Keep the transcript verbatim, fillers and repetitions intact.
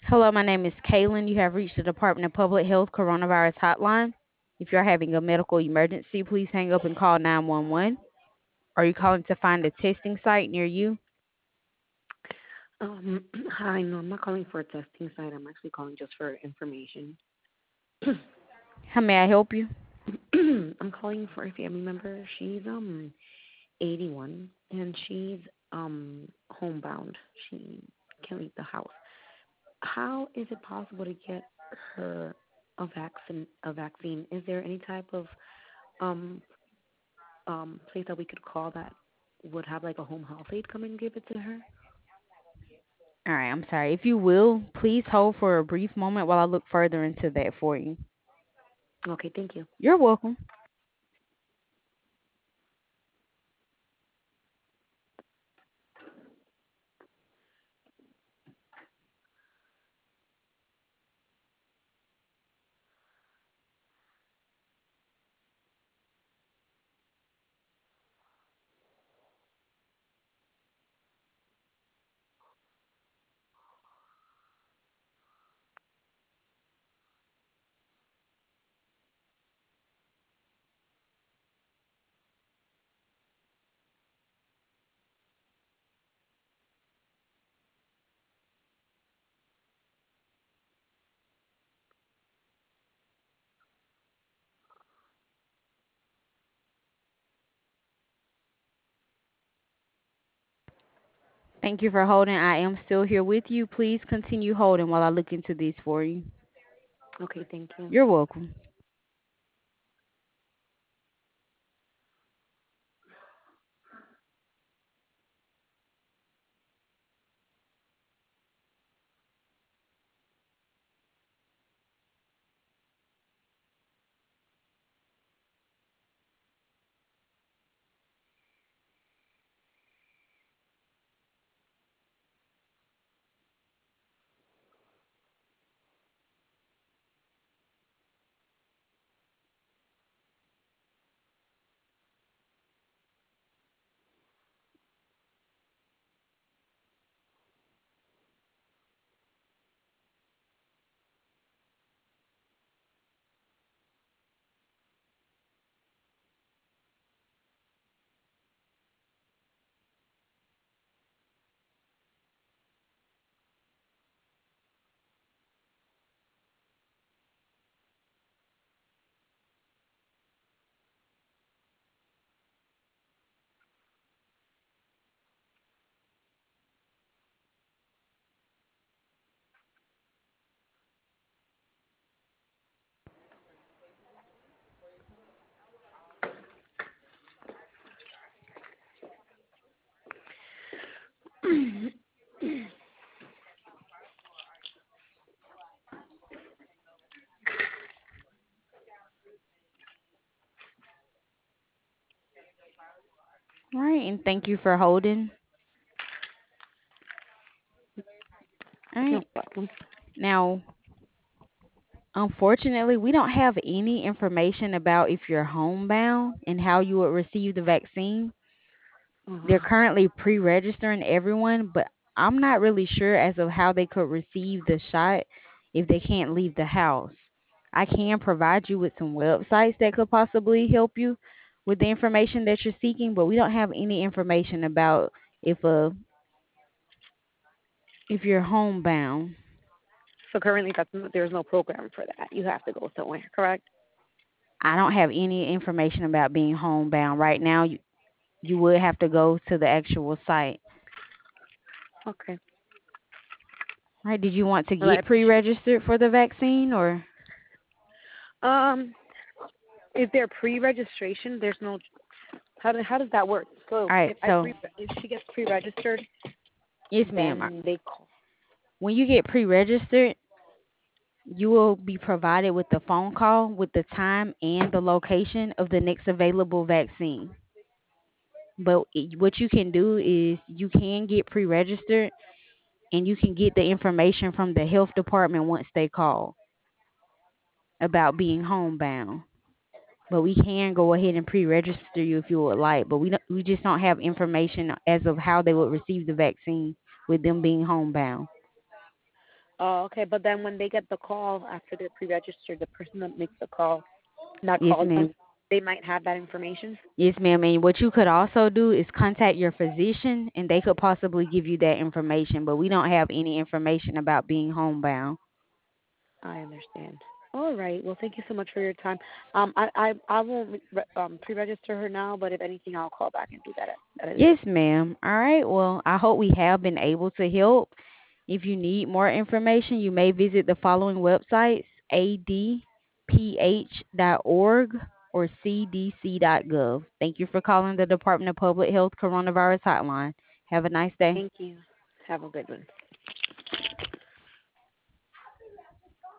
Hello, my name is Kaylin. You have reached the Department of Public Health Coronavirus Hotline. If you're having a medical emergency, please hang up and call nine one one. Are you calling to find a testing site near you? Um, Hi, no, I'm not calling for a testing site. I'm actually calling just for information. How may I help you? I'm calling for a family member. She's um eighty-one and she's um homebound. She can't leave the house. How is it possible to get her a vaccine? A vaccine? Is there any type of um um place that we could call that would have like a home health aide come and give it to her? All right, I'm sorry. If you will, please hold for a brief moment while I look further into that for you. Okay, thank you. You're welcome. Thank you for holding. I am still here with you. Please continue holding while I look into this for you. Okay, thank you. You're welcome. All right, and thank you for holding. All No right. problem. Now, unfortunately, we don't have any information about if you're homebound and how you would receive the vaccine. They're Uh-huh. currently pre-registering everyone, but I'm not really sure as of how they could receive the shot if they can't leave the house. I can provide you with some websites that could possibly help you with the information that you're seeking, but we don't have any information about if uh if you're homebound. So currently, that's, there's no program for that. You have to go somewhere, correct? I don't have any information about being homebound right now. You, you would have to go to the actual site. Okay. All right, did you want to Well, I get appreciate. pre-registered for the vaccine or? Um, is there pre-registration? There's no. How do, how does that work? So All right, if I so pre if she gets pre-registered, yes, ma'am. then they call. When you get pre-registered, you will be provided with a phone call with the time and the location of the next available vaccine. But it- what you can do is you can get pre-registered and you can get the information from the health department once they call about being homebound. But we can go ahead and pre-register you if you would like. But we don't, we just don't have information as of how they would receive the vaccine with them being homebound. Oh, okay. But then when they get the call after they're pre-registered, the person that makes the call, that Yes, calls them, ma'am. they might have that information. Yes, ma'am. And what you could also do is contact your physician, and they could possibly give you that information. But we don't have any information about being homebound. I understand. All right. Well, thank you so much for your time. Um, I I I won't re- um pre-register her now, but if anything, I'll call back and do that at, at a later. Yes, ma'am. All right. Well, I hope we have been able to help. If you need more information, you may visit the following websites: a d p h dot org or c d c dot gov. Thank you for calling the Department of Public Health Coronavirus Hotline. Have a nice day. Thank you. Have a good one.